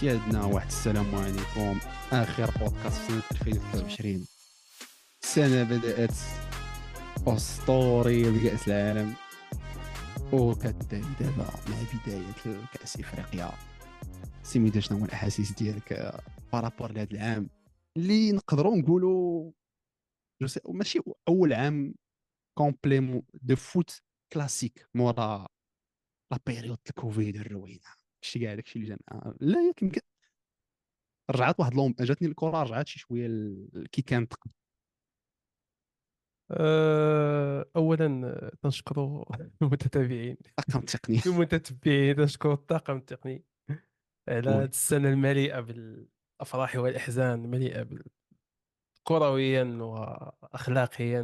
سيادنا واحد السلام عليكم. آخر بودكاست في سنة 2023. السنة بدأت أسطورية بكأس العالم، وكتبدأ دابا مع بداية كأس إفريقيا. سميتو شنو هما الأحاسيس ديالك بارابور لهذا العام اللي نقدروا نقولوا ماشي أول عام كومبلي دو فوت كلاسيك مورا لا بيريود الكوفيد الروينة. شتي كاع داكشي اللي جا لا يمكن رجعت واحد جاتني الكره رجعت شي شويه كي كانت قبل. اولا تنشكروا المتتابعين الطاقم التقني. المتتبعين، تنشكر الطاقم التقني على هذه وي السنه المليئه بالافراح والاحزان، مليئه كرويا واخلاقيا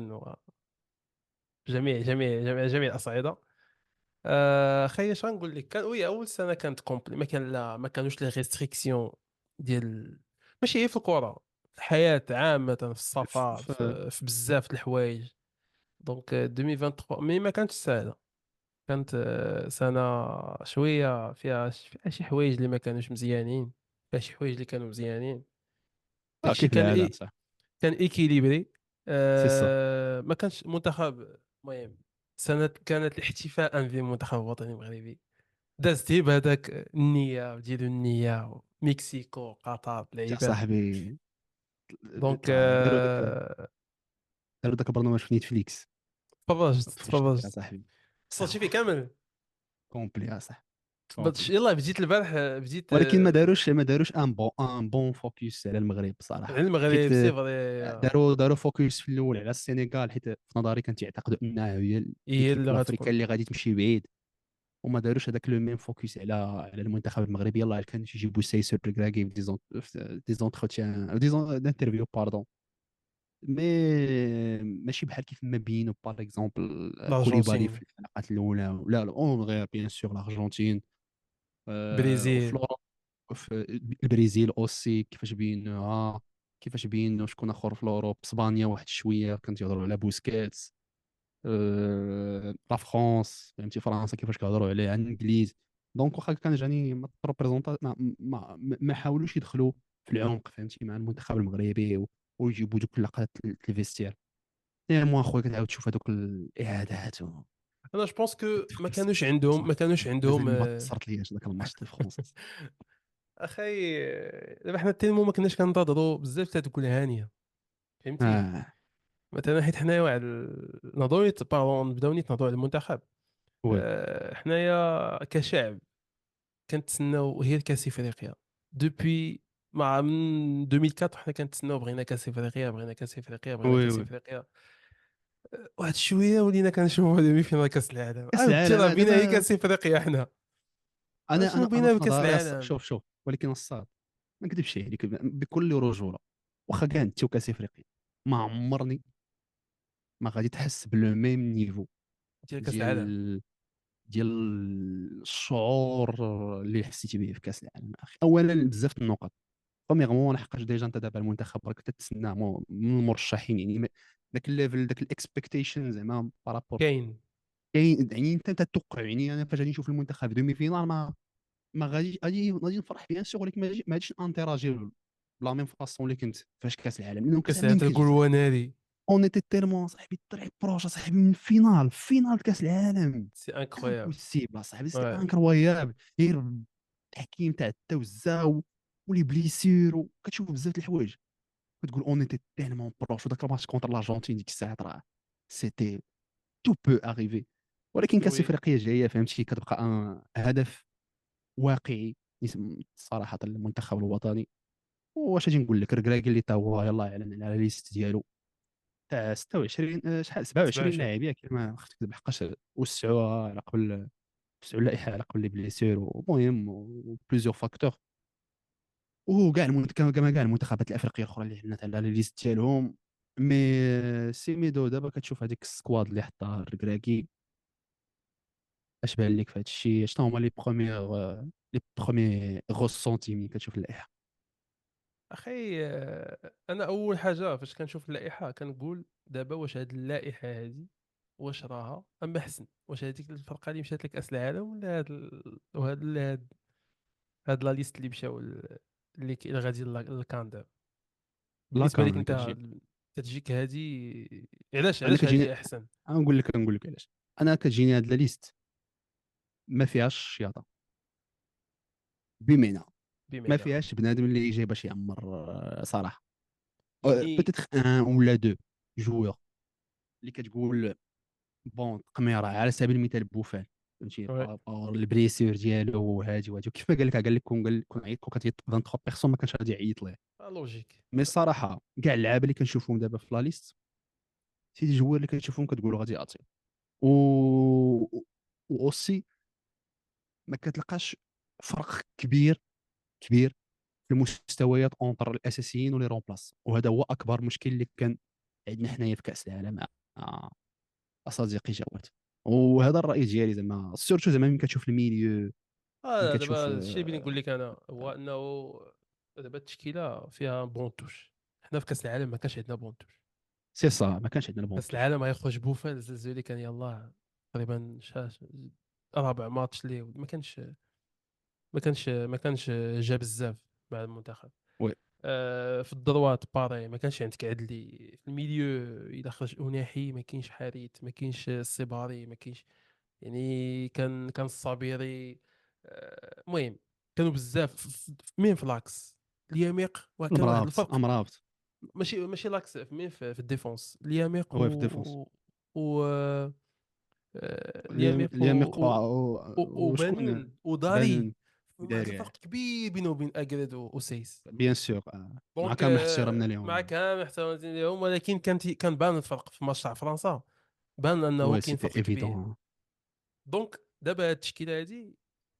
وجميع الاصعده. خير اش غنقول لك، كان وي اول سنه كانت كومبلي، ما كانوش لي ريستريكسيون ديال، ماشي غير في الكره، في الحياه عامه، في السفر، في بزاف د الحوايج. دونك 2023 مي ما كانتش سهله، كانت سنه شويه فيها شي حوايج اللي ما كانوش مزيانين، فيها شي حوايج اللي كانوا مزيانين. داكشي كيف العاده صح. كان ايكيليبري. سي صا. ما كانش منتخب. المهم سنه كانت الاحتفاء بالمنتخب الوطني المغربي، دازت هي بهذاك النيه ديال النيه، مكسيكو، قطر، يا لعيبات. صاحبي دونك طلع داروا داك البرنامج في نيتفليكس. تفرجت يا تفرجت صاحبي. صوتي فيه كامل. كومبلي يا صاحبي. كومبلي. يلا بديت البارح، بديت ولكن ما داروش ان بون فوكس على المغرب على بصراحه، حيت المغرب، سي فري. داروا فوكس في الاول على السنغال، حيت في نظري كانت يعتقدوا انها هي هي ليكيب اللي لافريكان غتكون. اللي غادي تمشي بعيد. وما داروش هذاك لو ميم فوكس على المنتخب المغربي. يلاه كان يجيبوا سيسو ركراكي في دي زونتروتيان دانترفيو باردون. مي ماشي بحال كيف ما بينوا باغ اكزومبل كوليبالي في الارجنتين، الحلقات الاولى. لا لا اون غير بيان سور الارجنتين. وفي برازيل. في البرازيل اوسي كيفاش بينوا شكون اخر في الاوروب. اسبانيا واحد شويه كانت يهضروا على بوسكيتس. لا فرانس فهمتي، فرنسا كيفاش كيهضروا عليه عن الانجليز. دونك واخا كان جاني ما تروبريزونطا ما حاولوش يدخلوا في العمق فهمتي مع المنتخب المغربي ويجيبوا دوك اللقطات الفيستير. مو اخويا كتعاود تشوف هذوك الاعادات انا جو بونس كو ما تفكر كانوش عندهم ما كانوش مازال عندهم ما تصرت ليش ذاك الماتش ديال فرنسا. اخي، دابا حنا تيلمو ما كناش كننتظروا بزاف تاع دوك الهانيه، فهمتي. اه مثلا حيت حنايا واحد نهضروا باغون نبداو نهضروا على المنتخب. وي حنايا كشعب كنتسناو هي الكاس افريقيا دوبي، من 2004 حنا كنتسناو، بغينا كاس افريقيا، بغينا كاس افريقيا، بغينا وي كاس وي افريقيا. واحد شويه ولينا كنشوفوا دومي فينال كاس العالم، كاس عاوتاني العالم راه بينا هي دابا. كاس افريقيا حنا. انا شنو انا انا بينا في بكاس نظري العالم؟ شوف ولكن الصاد ما نكذبش عليك بكل رجوله. واخا كاع انت كاس افريقيا ما عمرني ما غادي تحس بلو ميم نيفو ديال كاس العالم. ديال ديال الشعور اللي حسيتي به في كاس العالم اخي. اولا بزاف د النقط، برومييرمون لحقاش ديجا انت دابا المنتخب راك تتسناه من المرشحين، يعني ذاك الليفل داك الاكسبكتيشن زعما بارابور. كاين. كاين يعني انت تتوقع، يعني انا فاش غادي نشوف المنتخب دومي فينال ما غادي نفرح بيان سور، ولكن ما غاديش انتراجي بلا ميم فاسون اللي كنت فاش كاس العالم، لانه كاس كاس العالم ما العالم يمكنش تقول بصاحبي. وناري. اون ايتي تيرمون صاحبي طري بروش صاحبي من فينال كاس العالم. سي انكرويابل. امبوسيبل صاحبي، سي ouais. انكرويابل. غير التحكيم تاع التوزع ولي بليسير وكتشوف بزاف د الحوايج كتقول اون ايتي تيرمون بروش. وداك الماتش كونتر الارجنتين ديك الساعات راه سيتي تو بو اريفي. ولكن كاس Oui. افريقيا جايه فهمتي، كتبقى ان هدف واقعي صراحه المنتخب الوطني. واش غادي نقول لك، ركراكي اللي تا هو يلاه اعلن على ليست ديالو تاع 26 شحال 27 27. لاعب ياك ما خفتك بحقاش وسعوها على قبل، وسعوا اللائحه على قبل لي بليسير ومهم وبليزيور فاكتور. وكاع كما كاع المنتخبات الافريقيه الاخرى اللي علنت على لي ليست ديالهم. مي سيميدو دابا كتشوف هذيك السكواد اللي حطها الركراكي، اش بان لك في هذا الشيء؟ شنو هما لي بروميي غوسونتي ملي كتشوف اللائحه؟ اخي، انا اول حاجه فاش كنشوف اللائحه كنقول دابا واش هاد اللائحه هادي، واش راها اما حسن، واش هذيك الفرقه اللي مشات لكاس العالم، ولا هاد وهاد هاد لا ليست اللي مشاو اللي غادي للكاندر. بالنسبه لاكان لك انا انت، كتجي، تتجيك هادي علاش انا علاش كتجيني، هادي احسن؟ نقول لك علاش. انا كتجيني هاد لا ليست ما فيهاش الشياطه، بمعنى ما بمعنى فيهاش بنادم اللي يجي باش يعمر صراحه. يعني بوتيتر ان ولا دو جوور اللي كتقول بون تقميره على سبيل المثال بوفال، فهمتي وي. بارابور البريسير ديالو وهادي وكيف ما قال لك كون عيط كون كتعيط 23 بيرسون ما كانش غادي يعيط ليه. لوجيك. مي الصراحه كاع اللعابه اللي كنشوفهم دابا في لا ليست، سيدي جوار اللي كتشوفهم كتقولوا غادي يعطي و اوسي ما كتلقاش فرق كبير كبير في المستويات اونتر الاساسيين ولي رومبلاس، وهذا هو اكبر مشكل اللي كان عندنا حنايا في كاس العالم مع صديقي جواد. وهذا الراي ديالي زعما سيرتو زعما ملي كتشوف الميليو، ملي دابا كتشوف الشيء اللي بغيت نقول لك انا هو انه دابا التشكيله فيها بون توش. حنا في كاس العالم ما كانش عندنا بون توش. سي صا ما كانش عندنا كاس بونتوش. العالم غيخرج بوفال زلزولي كان يلاه تقريبا رابع ماتش ليه، ما كانش جا بزاف مع المنتخب. وي في الدروات باري ما كانش عندك عدلي في الميليو. الا خرج اناحي ما كاينش حاريت، ما كاينش السيباري، ما كاينش. يعني كان الصابيري. المهم كانوا بزاف مين في لاكس. اليميق وكان واحد المرابط الفرق. امرابط. ماشي لاكس في مين في الديفونس اليميق هو في الديفونس و... اليميق اليام وشكون وبنون وداري. بانون واحد وداري. الفرق كبير بينه وبين اجريد وسيس. بيان سور مع دونك كامل احترامنا مع لهم. كامل احترامي لهم، ولكن كان بان الفرق في ماتش تاع فرنسا. بان انه وي كاين سيتي فرق كبير. ايفيدون. دونك دابا هاد التشكيله هادي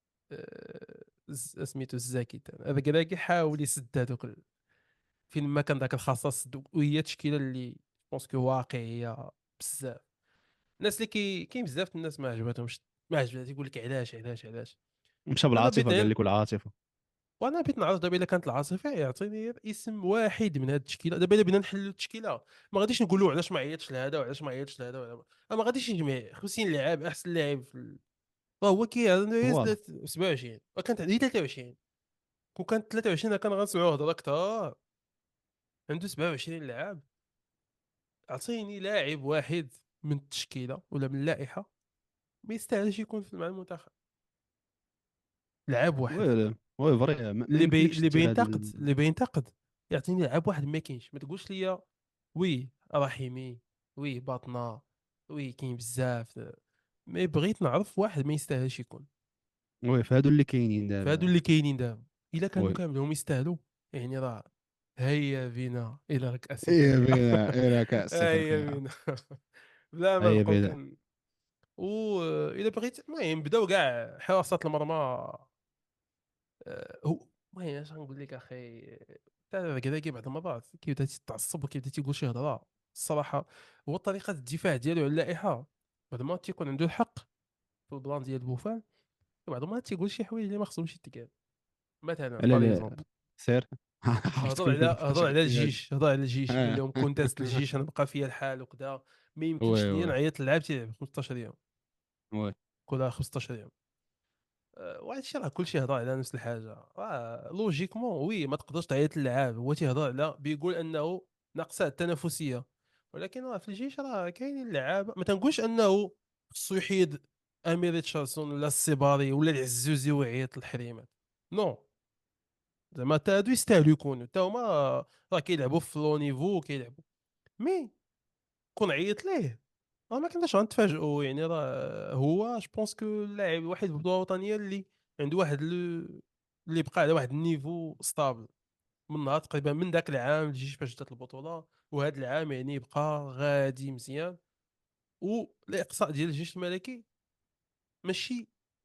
سميتو الزاكي هذا كذاك يحاول يسد هذوك فين ما كان ذاك الخصاص وهي التشكيله اللي بونسكو واقعيه بزاف. الناس اللي كاين بزاف الناس ما عجبتهمش، ما عجبتها يقول لك علاش. مشى انا بالعاطفه، قال بغيت لك العاطفه. وانا بغيت نعرف دابا الا كانت العاصفه يعطيني اسم واحد من هذه التشكيله. دابا الا بغينا نحلوا التشكيله ما غاديش نقولوا علاش ما عيطش لهذا وعلاش ما عيطش لهذا ما غاديش نجمع 50 لاعب احسن لاعب هو فوالا 27 وكانت عندي 23. كون كانت 23 كان غنسمعوا هضره اكثر. عنده 27 لاعب. اعطيني لاعب واحد من التشكيله ولا من اللائحه ما يستاهلش يكون مع المنتخب. لاعب واحد وي وي فري ما يمكنلكش دير هذا اللي بينتقد. يعطيني لاعب واحد ما كاينش. ما تقولش لي وي رحيمي، وي باطنا، وي كاين بزاف. ما بغيت نعرف واحد ما يستاهلش يكون. وي فهادو اللي كاينين فهادو دابا. اللي كاينين دابا الا كانوا وي كاملهم يستاهلوا، يعني راه هيا بينا الى كأس ايه افريقيا. بينا الى كاس هيا افريقيا. بينا. بلا ما هيا نبقاو بينا. واذا بغيت المهم بداو كاع حراسة المرمى. هو المهم اش غنقول لك اخي. تا كذا بعض المرات كيبدا تتعصب وكيبدا تيقول شي هضره الصراحه. هو طريقه الدفاع ديالو على اللائحه بعض المرات تيكون عنده الحق في البلان ديال بوفال. بعض المرات تيقول شي حوايج اللي ما خصهمش يتقال. مثلا لا باغ لا اكزومبل سير. عرفت هضر كون على فاش هضر على غادي هذا. الجيش. هضر على الجيش قال اه لهم كون دازت الجيش انا بقى فيا الحال وكذا. ما وي يمكنش ليا وي نعيط للعاب تيلعب 15 يوم وي كل 15 يوم. وهذا الشيء راه كلشي يهضر على نفس الحاجه. لوجيكمون وي ما تقدرش تعيط للعاب. هو تيهضر على بيقول انه ناقصه التنافسيه. ولكن راه في الجيش راه كاينين لعابه. ما تنقولش انه خصو يحيد امير تشارلسون ولا السيباري ولا العزوزي ويعيط للحريمات. نو. زعما تا هادو يستاهلوا يكونوا تا هما راه كيلعبوا في لو نيفو كيلعبوا. مي كون عيط ليه ما كناش غنتفاجئوا. يعني راه هو جو بونس كو اللاعب الوحيد في البطوله الوطنيه اللي عنده واحد اللي بقى على واحد النيفو ستابل من نهار تقريبا من ذاك العام اللي جيش باش جات البطوله. وهذا العام يعني بقى غادي مزيان. والاقصاء ديال الجيش الملكي ماشي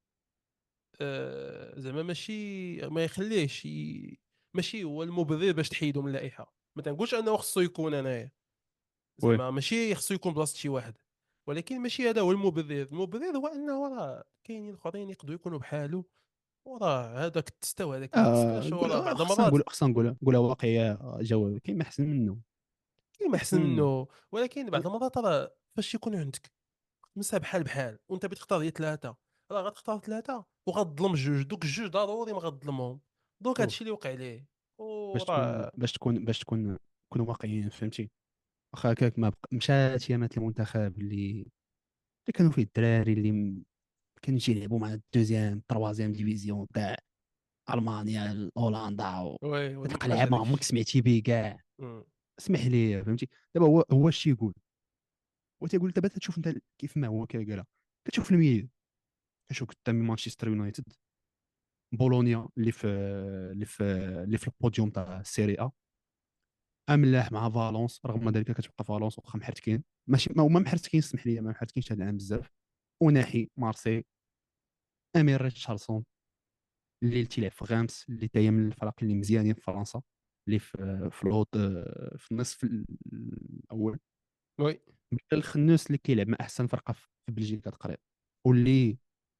زعما ماشي ما يخليهش ماشي هو المبرر باش تحيدوا من اللائحه. ما تنقولش انه خصو يكون انايا. وي زعما ماشي خصو يكون بلاصه شي واحد. ولكن ماشي هذا هو المبرر. المبرر هو انه راه كاينين اخرين يقدروا يكونوا بحاله. وراه هذاك التستوى هذاك التسكاش نقول وراه بعض خصنا المرات نقولها واقعيه. جواب كاين ما احسن منه. كاين ما احسن احسن منه. منه. ولكن بعض المرات راه فاش يكون عندك مسا بحال وانت بتختار هي ثلاثه راه غتختار ثلاثه وغتظلم جوج، دوك الجوج ضروري ما غتظلمهم. دونك شوف، هادشي اللي وقع ليه باش تكون وراه. نكونوا واقعيين، فهمتي؟ واخا هكاك ما مشات يامات المنتخب اللي كانوا فيه الدراري كانوا يجي يلعبوا مع الدوزيام تروازيام ديفيزيون تاع المانيا هولندا وي كتلقى وما لعاب ما عمرك جاتكش. سمعتي به كاع. مم. اسمح لي، فهمتي؟ دابا هو اش تيقول؟ هو تيقول دابا تشوف انت كيف ما هو قالها، كتشوف الميل، كتشوف قدام مانشستر يونايتد، بولونيا اللي في البوديوم تاع السيري ا، املاح مع فالونس، رغم ذلك كتبقى فالونس واخا محرتكين، ماشي ما هما محرتكين، اسمح لي ما محرتكينش هذا العام بزاف. وناحي مارسي، امير ريتشاردسون اللي تيلعب في غامس، اللي تاهي من الفرق اللي مزيانين في فرنسا، اللي في الهوط، في النصف الاول. وي الخنوس اللي كيلعب مع احسن فرقه في بلجيكا تقريبا، واللي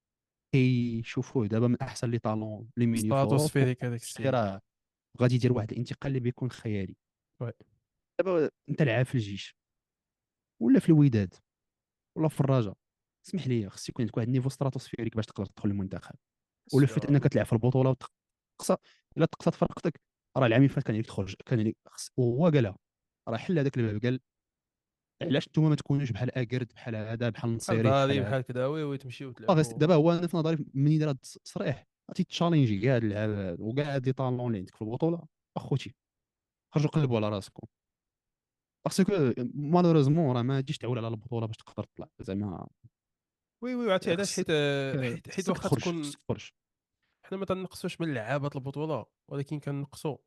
كيشوفوه دابا من احسن لي طالون لي مينيو في اوروب. ستراتوسفيريك هذاك وشي السيد. راه غادي يدير واحد الانتقال اللي بيكون خيالي. وي دابا انت لعاب في الجيش ولا في الوداد ولا في الرجاء، اسمح لي خص يكون عندك واحد النيفو ستراتوسفيريك باش تقدر تدخل المنتخب. ولا فات سيور. انك تلعب في البطوله وتقصى، الا تقصت فرقتك. راه العام اللي فات كان عليك تخرج، كان عليك وهو قالها، راه حل هذاك الباب، قال علاش نتوما ما تكونوش بحال اكرد، بحال هذا، بحال بحال النصيري، بحال داري هذا. بحال كدا وي وي تمشيو دابا تلعبوا. هو انا في نظري منين دار هاد التصريح غادي تشالنجي كاع اللعاب هادو وكاع هاد لي طالون اللي عندك في البطوله. اخوتي خرجوا قلبوا على راسكم، باسكو مالوريزمون راه ما تجيش تعول على البطوله باش تقدر تطلع زعما. وي وي عرفتي علاش؟ خصك حيت خصك واخا تخرج، تكون خصك تخرج. حنا ما تنقصوش من لعابه البطوله، ولكن كنقصوا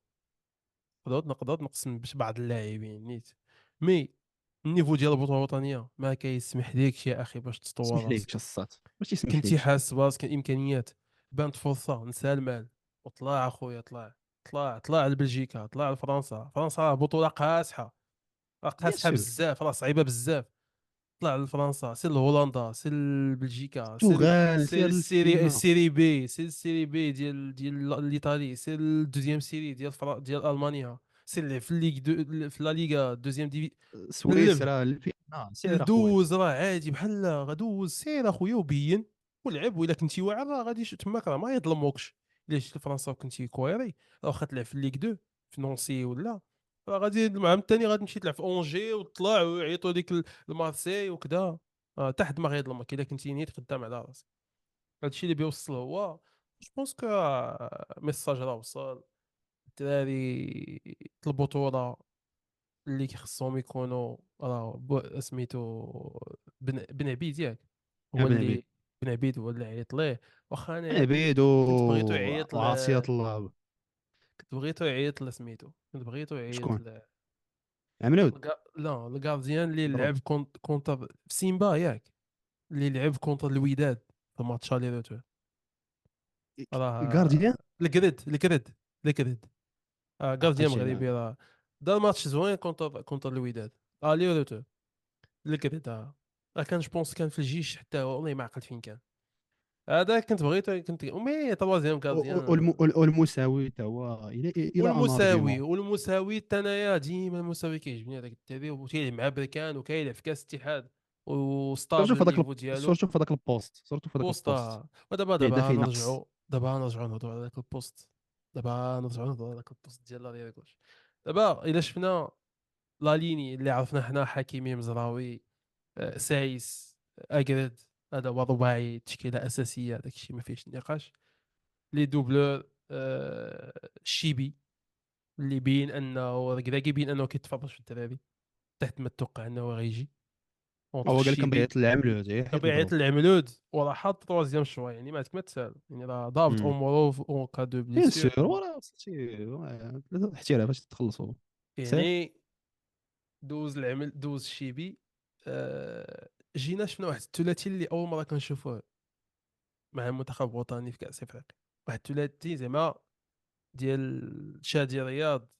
نقدر نقسم باش بعض اللاعبين نيت. مي النيفو ديال البطوله الوطنيه ما كيسمح ليكش يا اخي باش تطور اسمح راسك. ليك الصات، ماشي يسمح كنتي ليكش. حاس براسك الامكانيات، بانت فرصه نسى المال وطلع اخويا، طلع لبلجيكا، طلع لفرنسا. فرنسا راه بطوله قاسحه، راه بيان قاسحه سور. بزاف، راه صعيبه بزاف. طلع لفرنسا، سير لهولندا، سير لبلجيكا، البرتغال سير لفينا. سير السيري بي ديال الايطالي، سير الدوزيام سيري ديال المانيا، سير في في لا ليغا دوزيام اللف. سويسرا لفينا، سير اخويا. الدوز راه عادي بحال غدوز، سير اخويا وبين ولعب. وإلا كنتي واعر راه غادي تماك راه ما يظلموكش. الا جيت لفرنسا وكنتي كويري، راه واخا تلعب في ليغ 2 في نونسي ولا، راه غادي العام الثاني غادي تمشي تلعب في اونجي وتطلع ويعيطوا لك المارسي وكذا. تحت ما غيظلمك الا كنتي نيت خدام على راسك. هادشي اللي بيوصل هو جو بونس كو ميساج راه وصل. الدراري البطولة اللي خصهم يكونوا راه سميتو بن عبيد ياك، هو ابن عبيد. اللي بن عبيد هو اللي عيط ليه. واخا انا عبيد كنت بغيتو يعيط وعصية الله. كنت بغيتو يعيط سميتو، كنت بغيتو يعيط شكون؟ عمرود. لا الكارديان اللي مبروك. لعب كونتر في سيمبا ياك، اللي لعب كونتر الوداد في ماتش الي روتور. الجارديان. راه الكريد كارديان عقلتي على. مغربي، راه دار ماتش زوين كونتر الوداد الي روتور. الكريد كان جوبونس كان في الجيش حتى هو، والله ما عقلت فين كان. هذا كنت بغيت كنت مي تروازيام كارديان. والمساوي تا هو الى ان ارغيومون. والمساوي حتى انايا ديما المساوي كيعجبني هذاك التيري، وتيلعب مع بركان وكيلعب في كاس الاتحاد سورتو وستابل في هذاك النيفو ديالو. سورتو في هذاك البوست، سورتو في هذاك البوست بوسطة. ودابا اللي بدا فيه نقص. نرجعوا نهضروا على ذاك البوست. على ذاك البوست ديال لا ريغوش. دابا الا شفنا لا ليني اللي عرفنا حنا حكيمي مزراوي، سايس، اكرد، هذا هو رباعي تشكيله اساسيه، داك الشيء ما فيهش نقاش. لي دوبلور الشيبي اللي بين انه ركراكي، بين انه كيتفرج في الدراري تحت ما توقع انه غيجي اونتر هو قال لك الشيبي. بغيت العملو زي حيت طبيعة البرود. العملود وراه حاط تروازيام شويه، يعني ما تسال، يعني راه ضابط اموره اون كا دو بيان بليسيور. سور، وراه صافي ثلاثة الاحتراف باش تخلصوا. سير. يعني دوز الشيبي. جينا شفنا واحد الثلاثي اللي اول مره كنشوفوه مع المنتخب الوطني في كاس افريقيا. واحد الثلاثي زعما ديال شادي رياض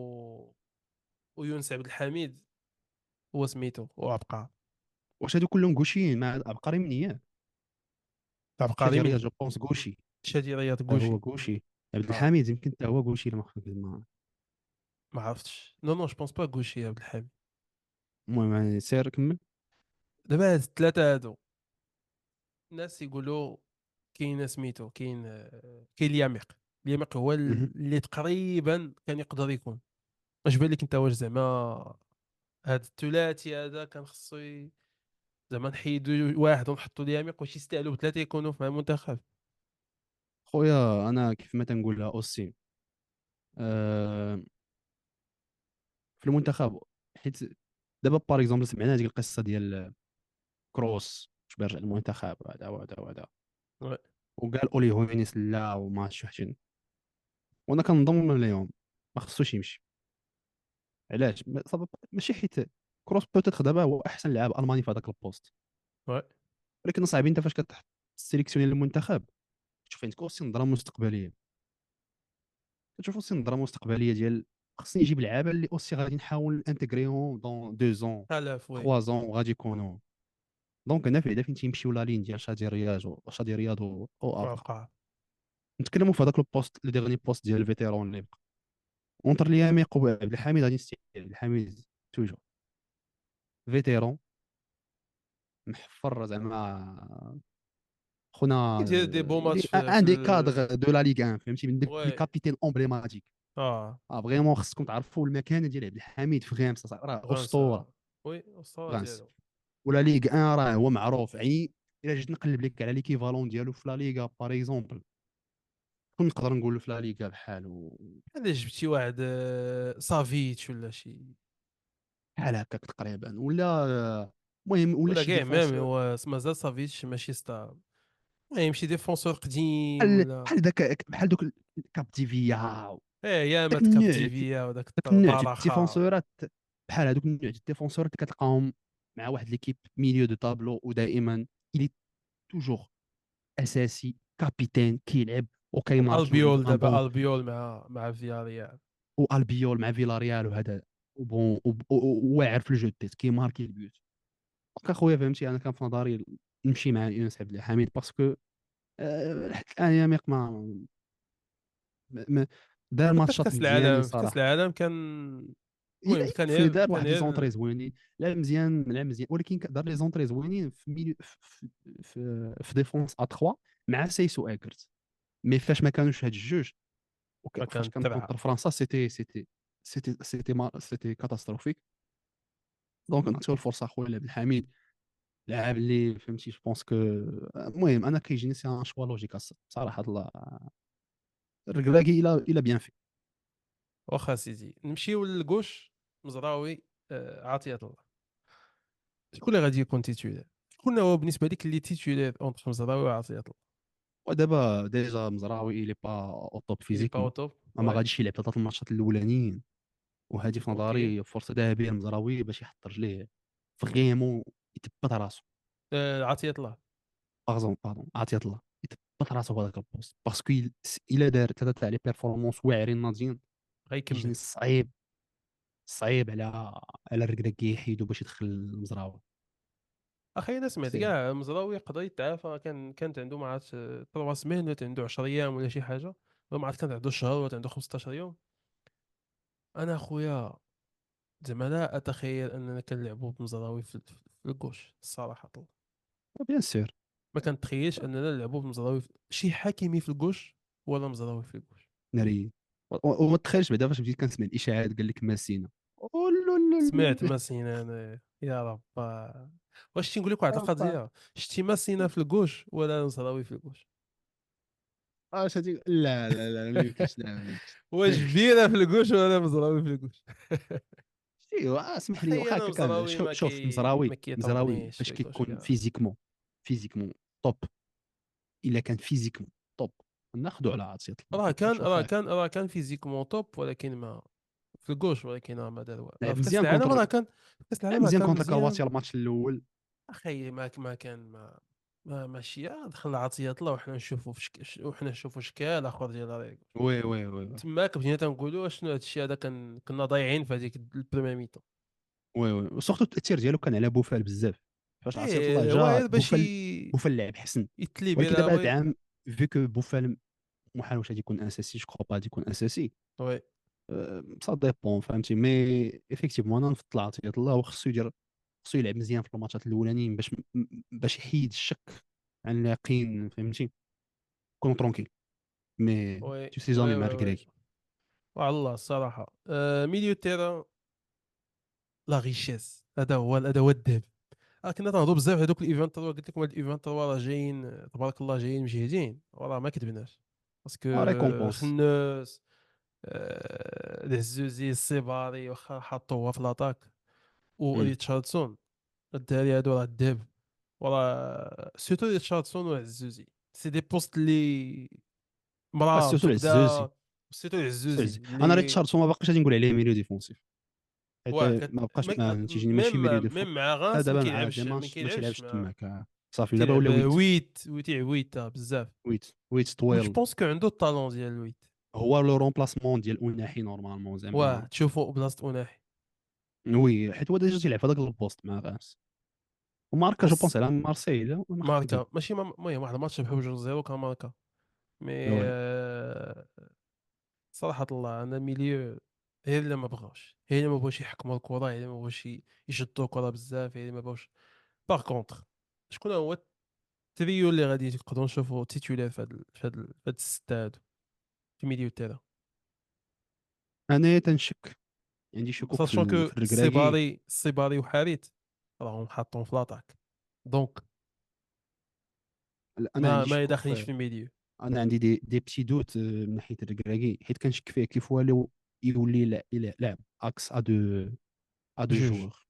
ويونس عبد الحميد، هو سميتو وعبقى. واش هادو كلهم كوشيين مع عبقري من اياه؟ عبقري شادي رياض منين؟ جو بونس كوشي. شادي رياض هو كوشي. كوشي. عبد اه الحميد يمكن حتى هو كوشي لما خفت ما. ما عرفتش، نو نو جو بونس با كوشي عبد الحميد. المهم يعني سير كمل. دابا هاد الثلاثه هادو الناس يقولوا كاين سميتو كاين اليامق. اليامق هو مهم. اللي تقريبا كان يقدر يكون. اش بان لك انت واش زعما هاد الثلاثي هذا كان خصو زعما نحيدو واحد ونحطو اليامق، واش يستاهلوا ثلاثه يكونوا مع المنتخب؟ خويا انا كيف ما تنقول لها اوسي آه في المنتخب، حيت دابا باغ اكزومبل سمعنا هذيك القصه ديال كروس باش بيرجع المنتخب هذا وهذا وهذا، وي. وقال اولي هوينيس لا وما شفتين، وانا كنضم لهم ما خصوش يمشي. علاش؟ ماشي حيت كروس بوتيتر دابا هو احسن لاعب الماني في هذاك البوست، وي. ولكن صعيب انت فاش كتحط السيليكسيوني للمنتخب تشوف عندك اوسي نظره مستقبليه، كتشوف اوسي نظره مستقبليه ديال خصني نجيب لعابه اللي اوسي غادي نحاول انتغريهم دون 2 خلف وي. 3 وغادي يكونوا. دونك هنا بعدا فين تيمشيو لا لين ديال شادي رياض او افر. توقع. نتكلموا في هذاك البوست لو ديغني بوست ديال الفيتيرون اللي بقى اونتر لياميق وعبد الحميد، غادي نستعمل عبد الحميد توجور فيتيرون محفر زعما خونا، يدير دي بون اللي ماتش ان دي كادغ دو لا ليغ 1 فهمتي، من ديك لي وي. كابيتين امبليماتيك. اه. فريمون خصكم تعرفوا المكانه ديال عبد الحميد في غامسه، راه فرنسا. اسطوره وي الصورة غانس. ديالو. ولا ليغ 1 راه هو معروف يعني. الا جيت نقلب لك على ليكيفالون ديالو في لا ليغا باغ اكزومبل، كون نقدر نقول في لا ليغا بحالو هذا جبتي واحد سافيتش ولا شي، بحال هكاك تقريبا، ولا المهم ولا ولا شي كاع ميم ديفونسور هو مازال سافيتش ماشي ستار، المهم شي ديفونسور قديم بحال ولا. بحال ذاك بحال دوك كابتيفيا، ايه يا داك مات النوع كابتيفيا وداك داك النوع ديال الطرخه. الديفونسورات، بحال هذوك النوع ديال الديفونسورات اللي كتلقاهم مع واحد ليكيب ميليو دو طابلو، ودائما الي توجور اساسي كابيتان كيلعب وكيماركي وعنده البيول ان دابا، بون، البيول مع فياريال. والبيول مع فيلاريال وهذا وبون واعر في الجو تيت كيماركي البيوت. دونك اخويا فهمتي انا كان في نظري نمشي مع يونس عبد الحميد باسكو حتى الان ياميق ما دار وحتى في ماتشات كاس مزيانين العالم، في كاس صراحه. العالم كان المهم كان في غير دار كان واحد لي غير زونطري زوينين، لعب مزيان لعب مزيان، ولكن دار لي زونطري زوينين في ميليو في ديفونس ا 3 مع سيسو اكرت. مي فاش ما كانوش هاد الجوج ما فاش كان كان ترعه. كونتر فرنسا سيتي كاتاستروفيك. دونك نعطيو الفرصه اخويا لعبد الحميد، لاعب اللي فهمتي جو بونس كو المهم انا كيجيني سي ان شوا لوجيك صراحه الله. الركراكي الى بيان في. واخا سيدي نمشيو للكوش. مزراوي عطية الله، شكون اللي غادي يكون تيتولير؟ شكون هو بالنسبه لك اللي تيتولير اونتر مزراوي وعطية الله؟ ودابا ديجا مزراوي الي با او توب اللي با او فيزيكمون، توب. ما وي. غاديش يلعب 3 الماتشات الاولانيين، وهذه في اوكي. نظري فرصه ذهبيه لمزراوي باش يحط رجليه فريمون يثبت راسو. عطية الله. باردون عطية الله يثبت راسو في هذاك البوست باسكو الا دار 3 تاع لي بيرفورمانس واعرين ناضيين غيكمل. يجيني صعيب صعيب على الركراكي يحيدو باش يدخل المزراوي. اخي انا سمعت سي كاع مزراوي يقدر يتعافى، كانت عنده ما عرفت 3 سemaines ولا عنده 10 ايام ولا شي حاجه، ولا ما عرفت كانت عنده شهر ولا عنده 15 يوم. انا اخويا زعما لا اتخيل اننا كنلعبوا بمزراوي في الكوش الصراحه طول. بيان سور ما كنتخيلش اننا نلعبوا بمزراوي شي حكيمي في الكوش ولا مزراوي في الكوش. ناري. وما تخيلش بعدا فاش بديت كنسمع الاشاعات قال لك ماسينا سمعت ماسينا انا يا رب. واش تنقول لك واحد القضيه، شتي ماسينا في الكوش ولا مزراوي في الكوش؟ اش هادي؟ لا لا لا ما يمكنش، لا ما يمكنش واش ما يمكنش. فينا في الكوش ولا مزراوي في الكوش؟ ايوا اسمح لي اخي واخا انا هكا كان مزراوي شوف ما مزراوي كيطوبنيش في فاش الكوش كيكون كاع. فيزيكمون توب، الا كان فيزيكمون توب ناخذوا على عاصية الله راه ما كان نقولش راه واخا. كان راه كان فيزيكمون توب، ولكن ما في الكوش، ولكن ما دار والو. لعب في كاس مزيان العالم كونتر، راه كان في كاس لعب العالم راه مزيان كان كونتر مزيان. كرواتيا الماتش الاول. اخي ما كان ماشي دخل عطية الله وحنا نشوفوا وحنا نشوفوا شكال اخر ديال ريكو. وي وي وي وي تماك بدينا تنقولوا شنو هذا الشيء هذا، كنا ضايعين في هذيك البريمير ميتون. وي وي وسورتو التاثير ديالو كان على بوفال بزاف. فاش عطية الله ايه هو جا غير باش بوفال لعب حسن. ولكن دابا هذا يتليبيراوي. العام فيكو بوفال محال واش غادي يكون اساسي، جو كخوا با غادي يكون اساسي. وي. سا ديبون فهمتي، مي افيكتيفمون انا نفضل عطية الله، وخصو يدير خصو يلعب مزيان في الماتشات الاولانيين باش يحيد الشك عن اليقين فهمتي. كونوا ترونكيل. مي وي تو سي جامي وي مع وي وي. الكراكي. وعلى الله الصراحه ميليو تيران، لا ريشيس، هذا هو الذهب. كنا تنهضروا بزاف هذوك الايفنت 3، قلت لكم هاد الايفنت 3 راه جايين تبارك الله جايين مجهدين، وراه ما كذبناش. باسكو ريكومبونس. خناس، العزوزي السيباري واخا حطوها في لاطاك، وريتشاردسون، الدراري هادو راه الذهب. وراه سيرتو ريتشاردسون والعزوزي، سي دي بوست اللي مرابط سيرتو وكذا. العزوزي. سيرتو العزوزي انا اللي ريتشاردسون ما باقيش غادي نقول عليه ميليو ديفونسيف، حيت واه ما بقاش ما تيجيني ماشي ميليو ميم ديفونس. ميم مع لا غانس دابا ما عاد ما ما كيلعبش تيلعبش مع، تماك صافي دابا تيلعب ولا ويت. ويت بزاف. ويت ويت جو طويل. بونس كو عنده الطالون ديال الويت. هو لو رومبلاسمون ديال اوناحي نورمالمون واه زعما. تشوفوا بلاصه اوناحي. وي حيت هو ديجا تيلعب في هذاك البوست مع غاس. وماركا جو بونس بص، على مارسيل لا ما خفت به. ماركا ماشي المهم واحد الماتش ربحو بجوج زيرو كان ماركا. مي وي صراحة الله أنا ميليو، هي اللي ما بغاوش، هي اللي ما بغاوش يحكموا الكرة، هي اللي ما بغاوش يشدوا الكرة بزاف، هي اللي ما بغاوش. باغ كونتخ، شكون هو التريو اللي غادي نقدروا نشوفوا تيتولار في هاد الستة هادو في ميليو تيرا؟ انا تنشك، عندي شكوك ساشون كو في الركراكي. السيباري وحاريت راهم حاطين في لاطاك، دونك انا عندي ما شكوك يدخلنيش في الميليو. انا عندي دي بتي دوت من ناحيه الركراكي، حيت كنشك فيه كيف والو يولي لاعب اكس ا دو جوج، جوغ.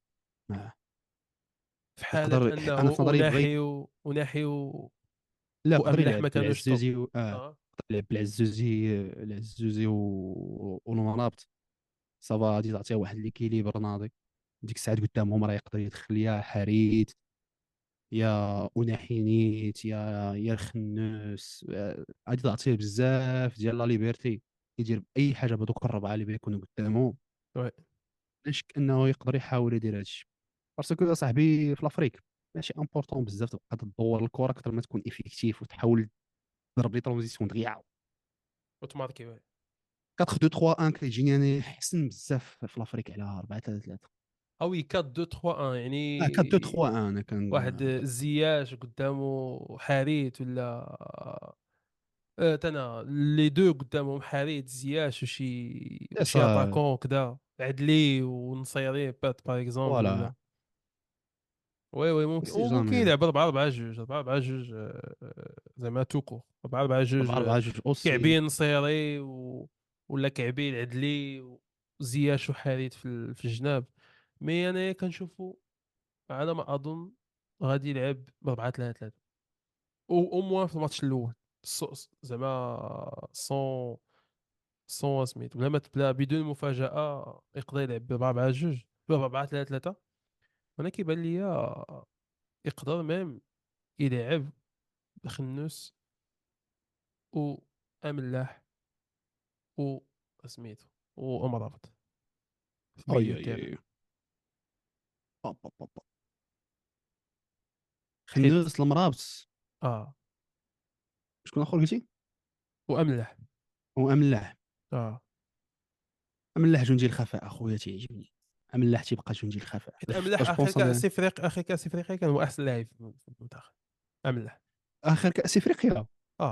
في حالة يقدر انا أنه في نظري بغى أناحي لا يقدر وأملح يلعب ما كانوش توب. بالعزوزي اه يقدر يلعب بالعزوزي. العزوزي والمنابط صافا غادي تعطيه واحد ليكيليبر ناضي. ديك الساعات قدامهم راه يقدر يدخل يا حريت يا اوناحينيت يا الخنوس. غادي تعطيه بزاف ديال لا ليبرتي يدير اي حاجه بهذوك الربعه اللي بيكونوا قدامه. وي. لا شك انه يقدر يحاول يدير هادشي. باسكو صاحبي في الافريك ماشي امبورطون بزاف تبقى تدور الكره اكثر ما تكون افيكتيف وتحاول تضرب لي ترانزيسيون دغيا. اوتوماتيكي وي. 4 2 3 1 كيجيني انا حسن بزاف في الافريك على 4 3 3. اه وي 4 2 3 1 4 2 يعني. 3 1 انا كان. واحد زياش قدامه حاريت ولا تنا لي دو قدامهم حاريت زياش سي وشي سا اتاكون كدا عدلي ونصيري بات باغ اكزومبل فوالا ولا. وي وي ممكن، سي وممكن جامي. يلعب 4 4 2 4 4 2 زعما توكو 4 4 2 4 4 2 اوسي. كعبين نصيري ولا كعبين عدلي وزياش وحاريت في الجناب. مي انا كنشوفو على ما اظن غادي يلعب ب 4 3 3 او موان في الماتش الاول. زعما سون سميت بلا بدون مفاجأة يقدر يلعب ب 4 4 2 ب 4 3 3. انا كيبان ليا يقدر ميم يلعب بخنوس واملاح و سميتو وامرابط في اي ميليو اي تيرا. اي. با با با با. حيت خنوس المرابط. اه شكون اخر قلتي؟ واملاح واملاح. اه املاح جندي الخفاء اخويا تيعجبني. املاح تيبقى جندي الخفاء حيت املاح جو بونس اخر كاس افريقيا كان هو احسن لاعب في المنتخب. املاح اخر كاس افريقيا.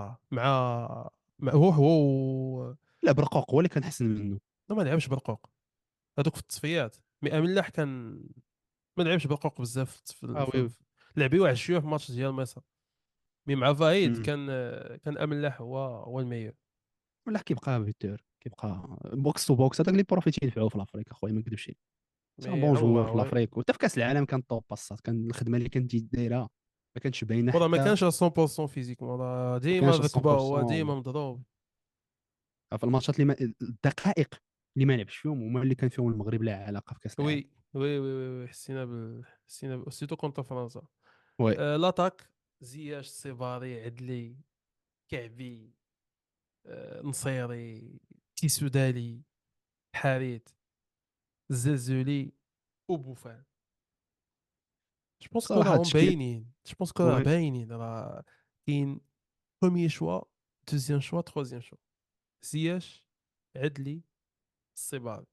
هو لا برقوق هو اللي كان احسن منه. ما لعبش برقوق هذوك في التصفيات. مي املاح كان ما لعبش برقوق بزاف اه وي. لعبي واحد شويه في الماتش ديال مصر. مي مع فايد مم. كان املاح هو الميور. ولا كيبقى فيتور كيبقى بوكس تو بوكس هذاك اللي بروفيت يدفعوا في الافريك اخويا ما نكذبش. سي ان مي بون جوور الله في وي. الافريك وحتى في كاس العالم كان طوب باسات كان الخدمه اللي كانت دايره ما كانتش باينه والله ما حتى. كانش 100% فيزيك، والله ما ديما كانش ركبه، هو 100%. ديما مضروب. في الماتشات اللي الدقائق اللي ما لعبش فيهم هما اللي كان فيهم المغرب لا علاقه في كاس العالم. وي حسينا سيتو كونتر فرنسا. وي لاطاك زياش سيباري عدلي كعبي نصيري تيسودالي حاريت زلزولي وبوفال. جو صراحه التشكيله. بونس كو راه وي باينين راه كاين بروميي شوا، دوزيام شوا، تروزيام شوا. زياش عدلي السيباري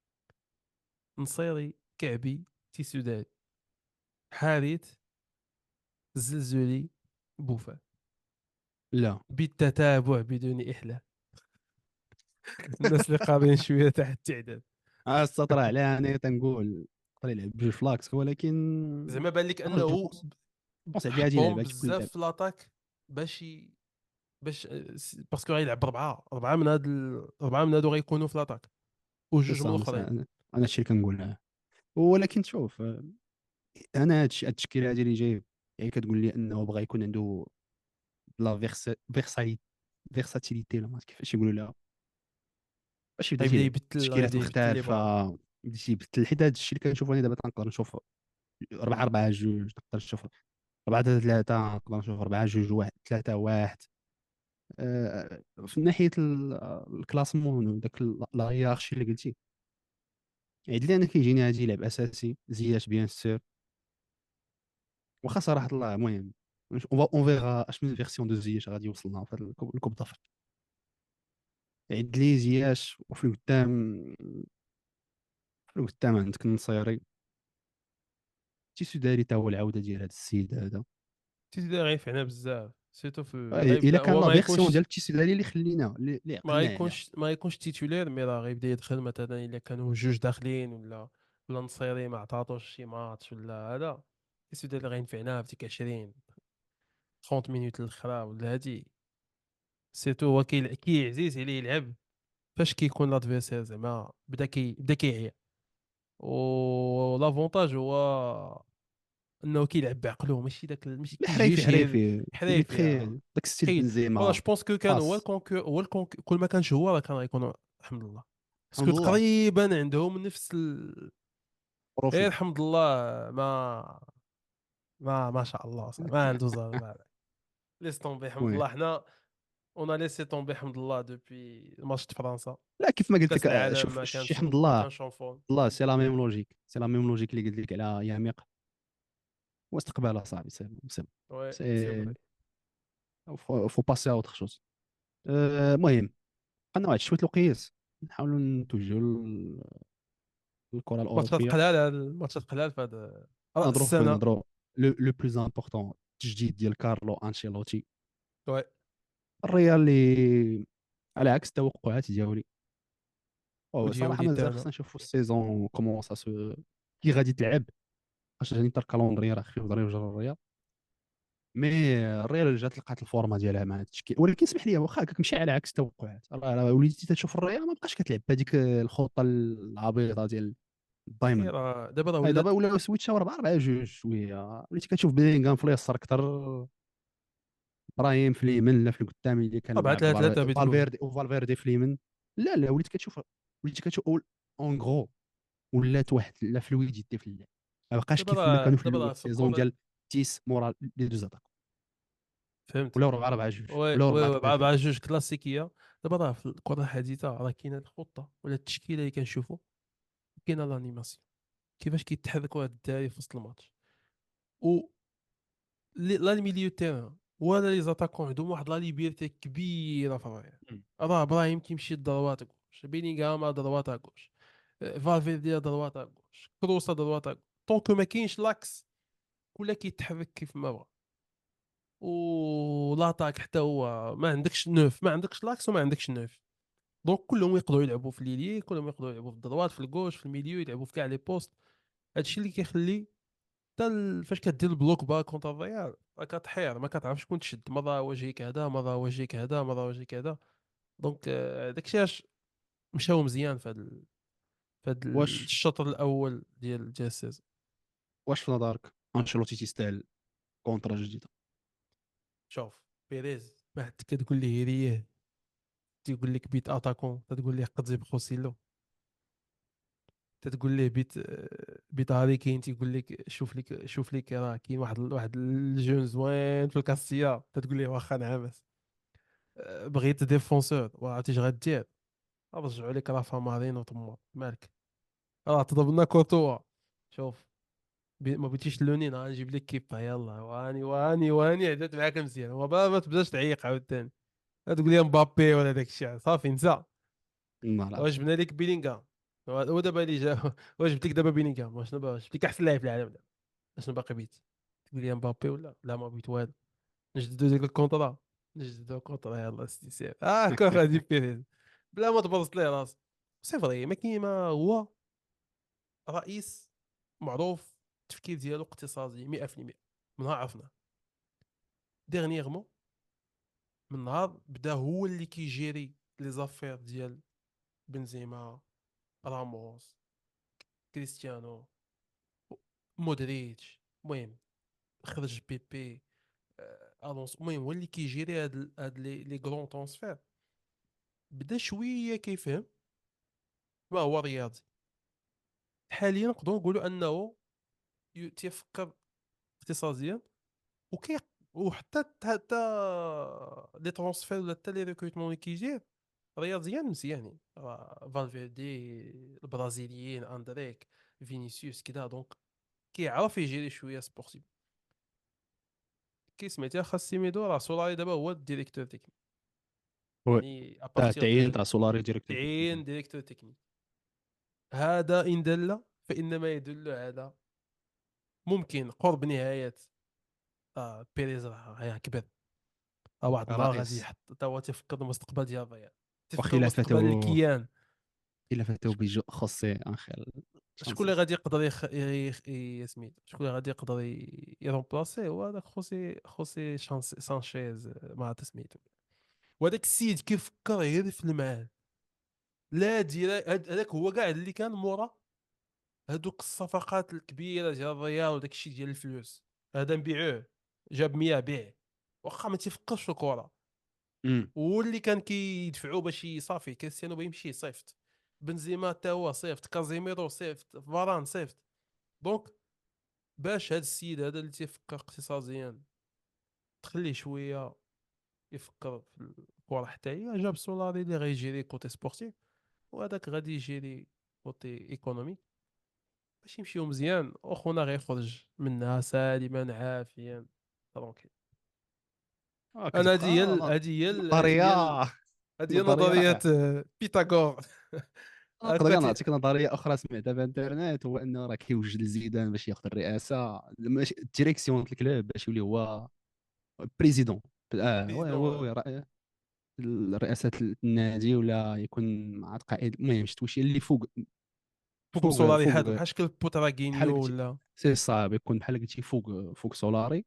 نصيري كعبي تيسودالي حاريت زلزولي بوفال. لا. بالتتابع بدون إحلال. الناس اللي قارين شويه تحت التعداد. السطر عليها انا تنقول يقدر يلعب بجوج فلاكس، ولكن زعما بان لك جو انه بونس عليه غادي حطهم يلعبها كيكون بزاف لعب. في لاطاك باش باسكو غيلعب اربعه من هاد اربعه من هادو غيكونوا في لاطاك سي وجوج من صا الاخرين. انا هادشي اللي كنقول ولكن شوف، انا هاد التشكيله هادي اللي جايب، يعني كتقول لي انه بغى يكون عنده لا فيرساتيليتي، ولا ما عرفت كيفاش يقولوا لها، باش يبدا غيبدا تيلعب يبدل تشكيلات غيبدا يبدل لي مختلفه. برا. يبدا تيبدل، حيت هذا الشيء اللي كنشوف انا دابا تنقدر نشوف 4 4 2، نقدر نشوف 4 3، نقدر نشوف 4 2 1 3 1. في ناحيه الكلاسمون داك لا هيرارشي اللي قلتي، عيد لي انا كيجيني غادي يلعب اساسي زياش بيان سور. واخا صراحه الله المهم، اون فيغا اش من فيرسيون دو زياش غادي يوصلنا في هاد الكوب دافريك. عيد لي زياش، وفي القدام، عندك النصيري. سوداري تا هو العوده ديال هذا السيد هذا. تيزيد غينفعنا بزاف سيرتو في الا غيبدا كان هو لا ما فيرسيون يكونش ديال سوداري اللي خلينا اللي عقلنا عليها. ما يكونش تيتولير، مي راه غيبدا يدخل مثلا الا كانوا جوج داخلين ولا نصيري ما عطاتوش شي ماتش ولا هذا. تيزيد اللي غينفعنا في ديك 20 30 مينوت الاخرى ولا هادي. سيرتو هو كيعزيز عليه يلعب فاش كيكون لادفيرسير زعما بدا كيعيا. و لافونتاج هو انه كيلعب بعقله، ماشي الحريفي كيجيش غير حريفي اللي حريفي. تخي داك ستيل ثقيل. فوالا بنزيما. جو بونس كو كان باس. هو الكونكور كل ما كانش هو راه كان غيكون الحمد لله. باسكو الحمد لله. تقريبا عندهم نفس غير بروفيل. الحمد لله. ما شاء الله صح. ما عنده زال ليس طومبي الحمد وي. لله. حنا اون ليسي طومبي الحمد لله دوبي الماتش د فرنسا. لا كيف ما قلت كاس لك، العالم شوف شي الحمد لله. ما كانش اون فورم. الله سي لا ميم لوجيك، اللي قلت لك على ياميق. واستقبال صاحبي، سي وي سي سي فري. فو باسي ا اوتر شوز. المهم، قلنا واحد شويه الوقيس، نحاولوا نتوجهوا للكره ماتشات الاوروبيه. قلال، هاد الماتشات قلال في هاد راس نهضروا فين السنه. نهضروا. لو بلوز امبورطون، التجديد ديال كارلو انشيلوتي. وي الريال اللي على عكس التوقعات ديالي. صراحه وديالي مازال تاعنا. خصنا نشوفوا السيزون كومون كي غادي تلعب، باش جاني حتى الكالوندري راه خفيف ضريب جرى الريال. مي الريال جات لقات الفورما ديالها مع التشكيل، ولكن اسمح لي واخا هكاك مشي على عكس التوقعات، راه وليتي تشوف الريال ما بقاش كتلعب بهذيك الخطه العبيطه ديال اي الدايموند. راه دابا راه هاي دابا ولات. ولاو سويتشاو 4 4 2 شويه، وليتي كتشوف بلينغهام في اليسار اكثر، ابراهيم في اليمين، لا في القدام اللي كان 4 مع 3 3 بتقول. فالفيردي في اليمين. لا وليت كتشوف اون غرو، ولات واحد لا فلويديتي في اللعب، ما بقاش كيف ما كانوا في دابا الاول راه في السيزون الكره. ديال تيس مورا لي دوز اتاك، فهمت. ولا 4 4 2 وي ولا وي 4 وي 3 مع 3. جوج كلاسيكيه. دابا راه في الكره الحديثه راه كاينه الخطه ولا التشكيله اللي كنشوفوا. كاينه الانيماسيون كيفاش كيتحركوا هاد الدراري في وسط الماتش. و لا الميليو تيران ولا لي زاتاكون عندهم واحد لا ليبرتي كبيره في الريال. راه ابراهيم كيمشي دروات غوش، بيلينغهام دروات غوش، فالفيردي دروات غوش، كروس دروات غوش. طونك ما كاينش لاكس، كلها كيتحرك كيف ما بغا. ولاطاك حتى هو ما عندكش نوف، ما عندكش لاكس وما عندكش نوف. دونك كلهم يقدروا يلعبوا في ليلي، كلهم يقدروا يلعبوا في الدروات في الكوش في الميليو، يلعبوا في كاع لي بوست. هادشي اللي كيخلي حتى فاش كدير البلوك با كونتر الريال راه كتحير، ما كتعرفش شكون تشد. مره وجهك هذا، مره وجهك هذا، مره وجهك هذا. دونك داكشي علاش مشاو مزيان في هاد واش الشطر الاول ديال السيزون. في نظرك انشيلوتي تيستاهل كونترا جديده؟ شوف بيريز ما حد كتقول ليه ريه تيقول لك بيت اتاكون، تتقول ليه قد زيب خوسيلو، تتقول ليه بيت هاري كين، تيقول لك شوف لك راه كاين واحد الجون زوين في الكاستيا، تتقول ليه واخا نعمس. بغيت ديفونسور وعرفتي اش غدير؟ رجعوا لك رافا مارينو طماط مالك. راه تضربنا كورتوا. شوف ما بغيتيش لونين غنجيب لك كيبا يلا واني عدت معاك مزيان ما تبداش تعيق عاوتاني. تقول لي مبابي ولا داك الشيء صافي انسى. لا. وجبنا لك بيلينغهام. هو دابا اللي جا وجبت لك دابا بيلينغهام. وشنو باغي جبت لك احسن لاعب في العالم دابا. اشنو باقي بيت؟ تقول لي مبابي ولا لا ما بغيت والو. نجددوا ديك الكونطرا نجدو كونطرا يلاه سيدي سير كون غادي بيريز بلا ما تبرز ليه راسك. سي فري ما كاين، ما هو رئيس معروف التفكير ديالو اقتصادي 100%. من نهار عرفنا ديرنييرمون، من نهار بدا هو اللي كيجيري لي زافير ديال بنزيما، راموس، كريستيانو، مودريتش، المهم خرج بيبي، الونسو، المهم هو اللي كيجيري هاد لي غرون ترونسفير. بدا شويه كيفهم ما هو رياضي. حاليا نقدروا نقولوا انه تيفكر اقتصاديا، وكي وحتى لي ترونسفير ولا حتى لي ريكروتمون اللي كيجير رياضيا مزيانين. فالفيردي، البرازيليين، اندريك، فينيسيوس كذا، دونك كيعرف يجيري شويه سبورتيف. كي سمعتي خاص سيميدو، راه سولاري دابا هو الديريكتور تكنيك، وي. يعني تاع ابارتيغ التعيين دو تاع سولاري ديريكتور تكنيك. تعيين ديريكتور تكنيك. هذا ان دل فانما يدل على ممكن قرب نهايه. بيريز راه كبر، واحد النهار غادي رئيس. يحط تا هو تيفكر المستقبل ديال الريال، تيفكر وخيلا المستقبل فاتو، الكيان. الا فاتو بيجو خاصي انخيل شكون شانسي. اللي غادي يقدر سميتو، شكون اللي غادي يقدر يرومبلاسي؟ هو هذاك خوسي سانشيز، ما عرفت سميتو. وهذاك السيد كيفكر غير في المال. لا دير هذاك هو كاع اللي كان مورا هذوك الصفقات الكبيره ديال الريال وداك الشيء ديال الفلوس. هذا نبيعوه، جاب 100 بيع، واخا ما تيفكرش في الكره. امم. هو اللي كان كيدفعوا باش يصافي كريستيانو بيمشي صيفط، بنزيما حتى هو صيفط، كازيميرو صيفط، فاران صيفط. دونك باش هذا السيد هذا اللي تيفكر اقتصاديا تخليه شويه يفكر في الكره حتى هي، جاب سولاري اللي غيجيري كوتي سبورتيف، وهذاك غادي يجيري كوتي ايكونومي، باش يمشيو مزيان، وخونا غيخرج منها سالما عافيا ترونكيل. انا كتبقى نظريه. هذه هي نظريه نظريه رائعه. بيتاغور. نقدر كاع نعطيك نظريه اخرى سمعتها في الانترنت، هو انه راه كيوجد لزيدان باش ياخذ الرئاسه، ماشي ديريكسيون ديال الكلوب، باش يولي هو بريزيدون. وي وي بريزيدون وي رئاسه النادي، ولا يكون مع قائد، المهم شتو شي اللي فوق. فوق فوق سولاري حاد فوق بحال شكل بحال بوتراغينيو قلتي. ولا. سي صعب يكون بحال قلتي فوق سولاري.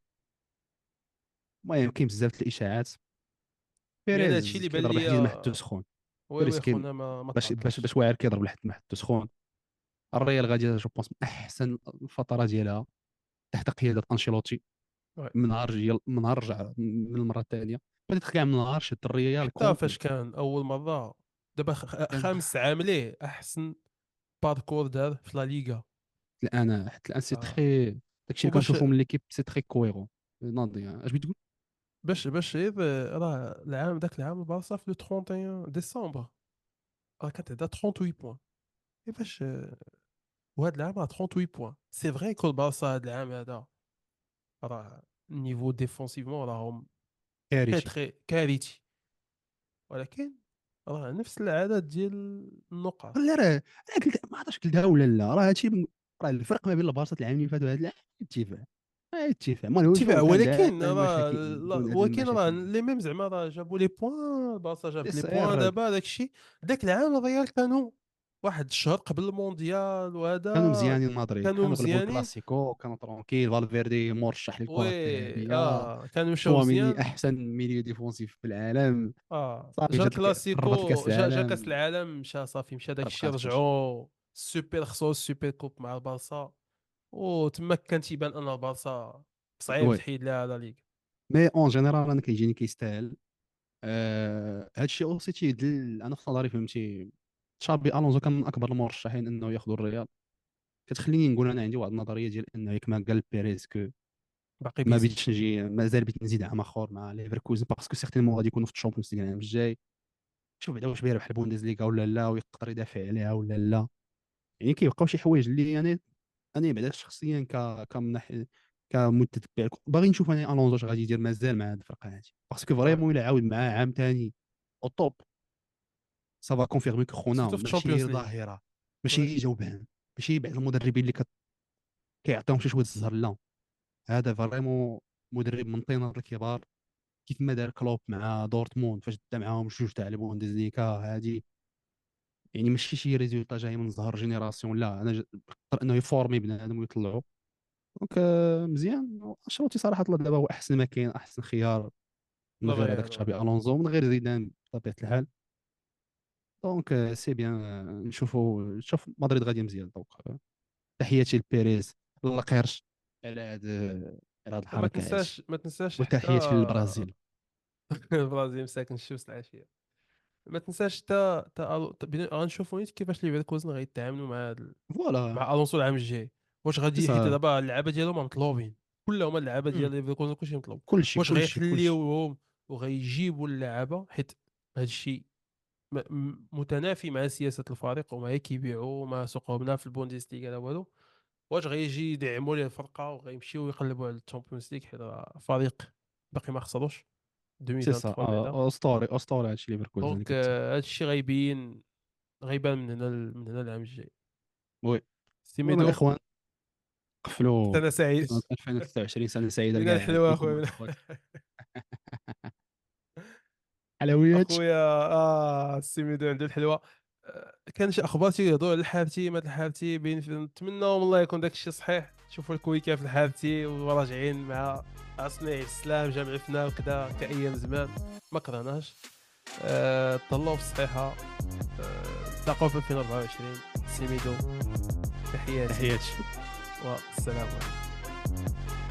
المهم كاين بزاف الاشاعات. مي انا هادشي بيريز اللي بان كيضرب لي. الحديد مع حدو سخون. وي بيريز وي خونا ما باش تعطلش. واعر كيضرب الحديد مع حدو سخون. الريال غادي جو بونس من احسن الفتره ديالها تحت قياده انشيلوتي. وي. من نهار رجع من المره الثانيه، بديت كاع من نهار شد الريال حتى فاش كومبلي. كان اول مره، دابا كان خامس عام ليه احسن باركور دار في لا ليغا. الان حتى الان سي آه. تخي. داكشي اللي وباش كنشوفو من ليكيب سي تخي كويرون. ناضي اش بغيت تقول؟ غير راه العام، ذاك العام البارسا في لو 31 ديسمبر راه كانت عندها 38 بوان. كيفاش وهذا العام راه 38 بوان. سي فري كو البارسا هذا العام هذا راه النيفو ديفونسيفمون راهم تري كارثي. تري كارثي، ولكن راه نفس العدد ديال النقاط. لا راه انا قلت ما عرفتش قلتها ولا لا، راه هادشي راه الفرق ما بين البارسا العام اللي فات وهذا العام اتفاق. اتفاق ما هو اتفق، شو كان ولكن دائما راه مشاكل دون هذه ولكن راه المشاكل. لي ميم زعما راه جابوا لي بوان، البارسا جاب لي بوان سير دابا داك الشيء. ذاك العام الريال كانوا واحد الشهر قبل المونديال كانوا وهذا مزيانين مدريد، كانوا كانوا غلبوا مزيانين. الكلاسيكو، كانوا ترونكيل، فالفيردي مرشح للكرة وي الذهبية. كانوا مشاو تشواميني مزيان. احسن ميليو ديفونسيف في العالم. صافي جا قربت الكلاسيكو، كاس جا كاس العالم، العالم، مشى صافي، مشى داك الشيء، ربقات كلشي. رجعوا السوبر، خصو السوبر كوب مع البارسا، وتما كان تيبان ان البارسا صعيب وي. تحيد لها لا ليغ. مي اون جينيرال انا كيجيني كيستاهل. هادشي اوسي تيدل، انا في نظري فهمتي، تشابي الونزو كان من اكبر المرشحين انه ياخذ الرياض. كتخليني نقول انا عندي واحد النظريه ديال انه ياك ما قال بيريز كو باقي ما بيزي. بغيتش نجي، مازال بغيت نزيد عام اخر مع ليفركوزن باسكو سيغتينمون غادي يكونوا في الشامبيونز ليغ العام الجاي. شوف بعدا واش بيربح البوندسليغا ولا لا، ويقدر يدافع عليها ولا لا. يعني كيبقاو شي حوايج اللي انا بعدا شخصيا كمنح كمتتبع باغي نشوف انا الونزو اش غادي يدير مازال مع هاد الفرقه هادي، باسكو فريمون الا عاود معاه عام ثاني او توب، سافا كونفيرمي كو خونا سيرتو في ماشي غير الشامبيونز ليغ. ظاهره، ماشي جوبان، ماشي بعض المدربين اللي كيعطيهم شي شويه الزهر، لا. هذا فريمون مدرب من طينه الكبار، كيف ما دار كلوب مع دورتموند فاش دا معاهم جوج تاع البوندسليغا هادي. يعني ماشي شي ريزولتا جاي من زهر جينيراسيون، لا انا يقدر انه يفورمي بنادم ويطلعو. دونك مزيان. انشيلوتي صراحه طلع دابا هو احسن ما كاين، احسن خيار من غير هذاك دغيا تشابي الونزو، من غير زيدان بطبيعه الحال. دونك سي بيان. نشوف مدريد غادي مزيان. دونك تحياتي لبيريز، الله قرش على هاد ما الحركه هادي. تنساش ما تنساش حتى وتحياتي للبرازيل. البرازيل مساكن الشوس العشيه. ما تنساش غنشوفوا نيت كيفاش ليفركوزن غيتعاملوا مع فوالا مع الونسو العام الجاي. واش سي غادي، حيت سا. دابا اللعابه ديالهم مطلوبين، كلهم اللعابه ديال ليفركوزن كلشي مطلوب. كلشي واش كلشي كلشي. غيخليوهم وغيجيبوا اللعابه، حيت هذا الشيء متنافي مع سياسه الفريق وما كيبيعوا ما سوقهم في البوندسليغا لا والو. واش غيجي يدعموا ليه الفرقه وغيمشيو يقلبوا على الشامبيونز ليغ، حيت فريق باقي ما خسروش سي سا 2023 بعدا. اسطوري اسطوري هادشي ليفركوزن اللي دونك كتقول. هذا الشيء غيبان من هنا العام الجاي. وي. المهم سيميدو، الاخوان، قفلوا سنه سعيد. سنة 2023 سنة سعيدة من لكاع الحلوه لكم اخويا. الأخوات. حلويات. اخويا سيميدو عنده الحلوه. كان شي اخبار تيهضروا على الحارتي، ما الحارتي بين نتمنى والله يكون داك الشيء صحيح. تشوفوا الكويكه في الحارتي وراجعين مع صنيع السلام جمع فينا وكذا كايام زمان ما كرهناش. طلعوا في الصحيحه. نتلاقاو في 2024. سيميدو، تحياتي تحياتي. والسلام عليكم.